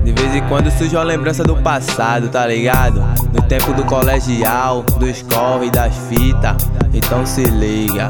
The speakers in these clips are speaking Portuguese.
De vez em quando surge uma lembrança do passado, tá ligado? Do tempo do colegial, dos corre, das fitas. Então se liga.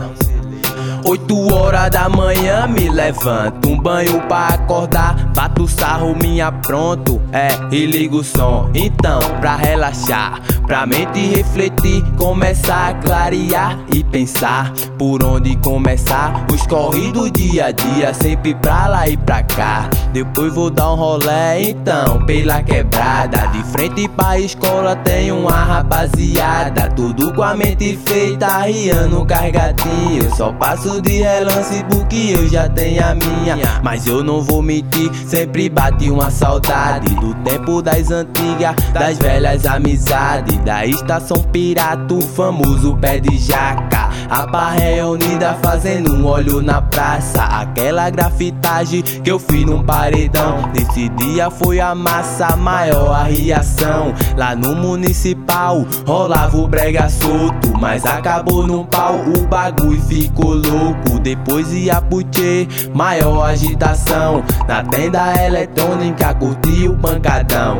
8 horas da manhã me levanto, um banho pra acordar, bato sarro, me apronto, e ligo o som. Então, pra relaxar, pra mente refletir, começar a clarear e pensar por onde começar. Os corre do dia a dia, sempre pra lá e pra cá. Depois vou dar um rolê, então, pela quebrada. De frente pra escola tem uma rapaziada, tudo com a mente feita, riando cargadinho. Só passo de relance porque eu já tenho a minha. Mas eu não vou mentir, sempre bate uma saudade do tempo das antigas, das velhas amizades. Da estação Pirato, famoso pé de jaca. A barra reunida fazendo um olho na praça. Aquela grafitagem que eu fiz num paredão. Nesse dia foi a massa maior, a reação. Lá no municipal rolava o brega solto, mas acabou num pau, o bagulho ficou louco. Depois ia pro tchê, maior agitação. Na tenda eletrônica curti o pancadão.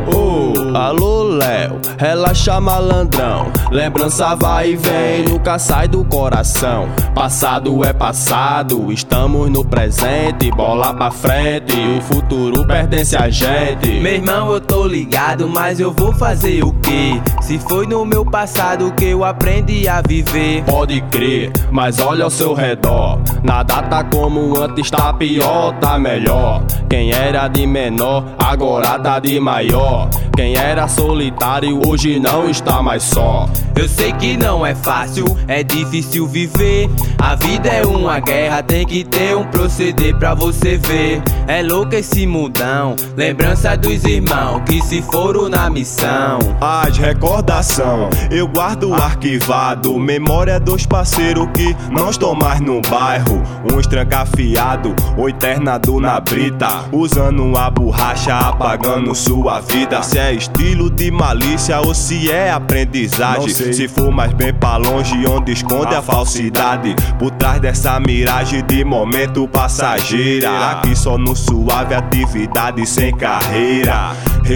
Alô Léo, relaxa malandrão. Lembrança vai e vem, nunca sai do coração. Passado é passado, estamos no presente. Bola pra frente, o futuro pertence a gente. Meu irmão, eu tô ligado, mas eu vou fazer o quê? Se foi no meu passado que eu aprendi a viver. Pode crer, mas olha ao seu redor. Nada tá como antes, tá pior, tá melhor. Quem era de menor, agora tá de maior. Quem era solitário, hoje não está mais só. Eu sei que não é fácil, é difícil viver. A vida é uma guerra, tem que ter um proceder pra você ver. É louco esse mundão, lembrança dos irmãos que se foram na missão. As recordação, eu guardo arquivado. Memória dos parceiros que não estão mais no bairro. Uns trancafiado, ou internado na brita, usando a borracha, apagando sua vida. Se é estilo de malícia ou se é aprendizagem. Se for mais bem pra longe, onde esconde a falsidade. Por trás dessa miragem de momento passageira. Aqui só no suave, atividade sem carreira.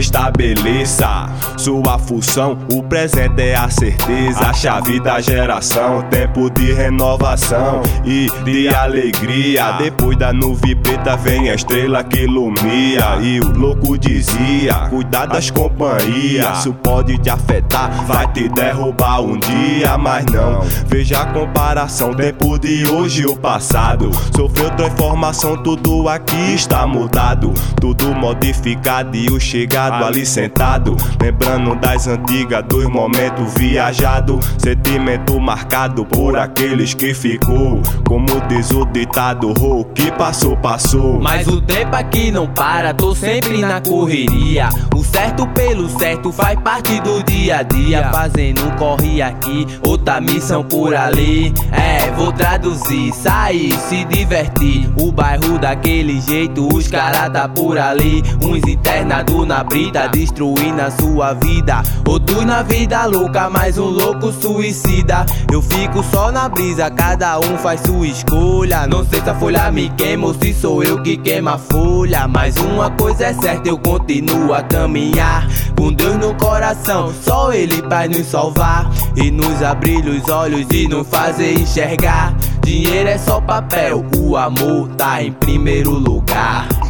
Restabeleça sua função, o presente é a certeza. A chave da geração, tempo de renovação e de alegria. Depois da nuvem preta vem a estrela que ilumina. E o louco dizia, cuidar das companhias. Isso pode te afetar, vai te derrubar um dia. Mas não, veja a comparação, tempo de hoje e o passado. Sofreu transformação, tudo aqui está mudado. Tudo modificado e o chegado ali sentado. Lembrando das antigas, dos momentos viajados. Sentimento marcado por aqueles que ficou. Como diz o ditado, o que passou, passou. Mas o tempo aqui não para, tô sempre na correria. O certo pelo certo faz parte do dia a dia. Fazendo um corre aqui, outra missão por ali. Vou traduzir, sair, se divertir. O bairro daquele jeito, os caras tá por ali. Uns internados na brita, destruindo a sua vida. Outros na vida louca, mais um louco suicida. Eu fico só na brisa, cada um faz sua escolha. Não sei se a folha me queima ou se sou eu que queima a folha. Mas uma coisa é certa, eu continuo a caminhar com Deus no coração, só Ele vai nos salvar e nos abrir os olhos e nos fazer enxergar. Dinheiro é só papel, o amor tá em primeiro lugar.